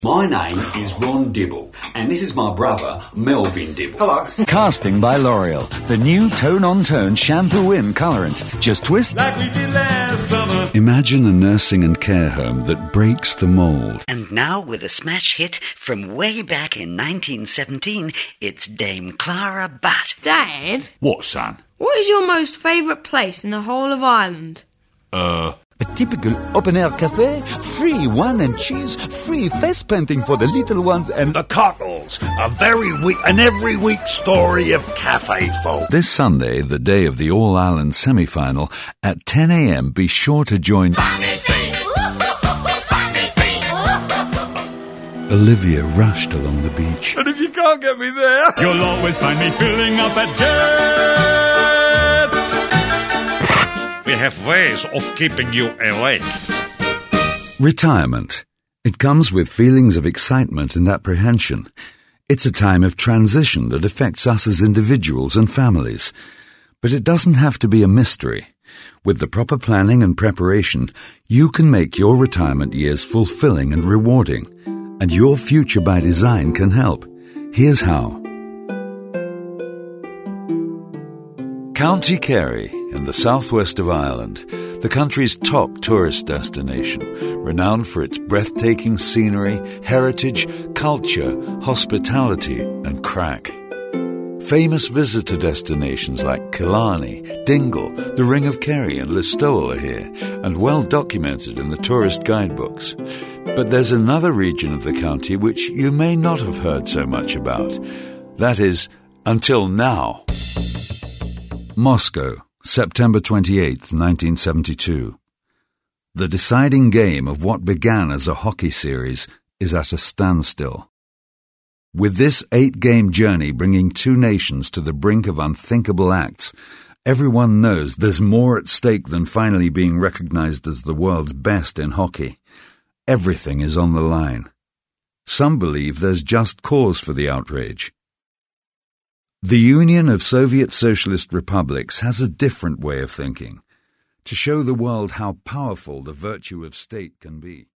My name is Ron Dibble, and this is my brother, Melvin Dibble. Hello. Casting by L'Oreal, the new tone-on-tone shampoo in colorant. Just twist. Like we did last summer. Imagine a nursing and care home that breaks the mould. And now, with a smash hit from way back in 1917, it's Dame Clara Butt. Dad? What, son? What is your most favourite place in the whole of Ireland? A typical open-air cafe, free wine and cheese, free face painting for the little ones, and The Cockles, an every week story of cafe folk. This Sunday, the day of the All-Ireland semi-final, at 10 a.m, be sure to join Olivia rushed along the beach. And if you can't get me there, You'll always find me filling up at Jet. we have ways of keeping you awake. Retirement. It comes with feelings of excitement and apprehension. It's a time of transition that affects us as individuals and families. But it doesn't have to be a mystery. With the proper planning and preparation, you can make your retirement years fulfilling and rewarding. And your future by design can help. Here's how. County Kerry, in the southwest of Ireland, the country's top tourist destination, renowned for its breathtaking scenery, heritage, culture, hospitality and crack. Famous visitor destinations like Killarney, Dingle, the Ring of Kerry and Listowel are here, and well documented in the tourist guidebooks. But there's another region of the county which you may not have heard so much about. That is, until now. Moscow, September 28, 1972. The deciding game of what began as a hockey series is at a standstill. With this 8-game journey bringing two nations to the brink of unthinkable acts, everyone knows there's more at stake than finally being recognized as the world's best in hockey. Everything is on the line. Some believe there's just cause for the outrage. The Union of Soviet Socialist Republics has a different way of thinking, to show the world how powerful the virtue of state can be.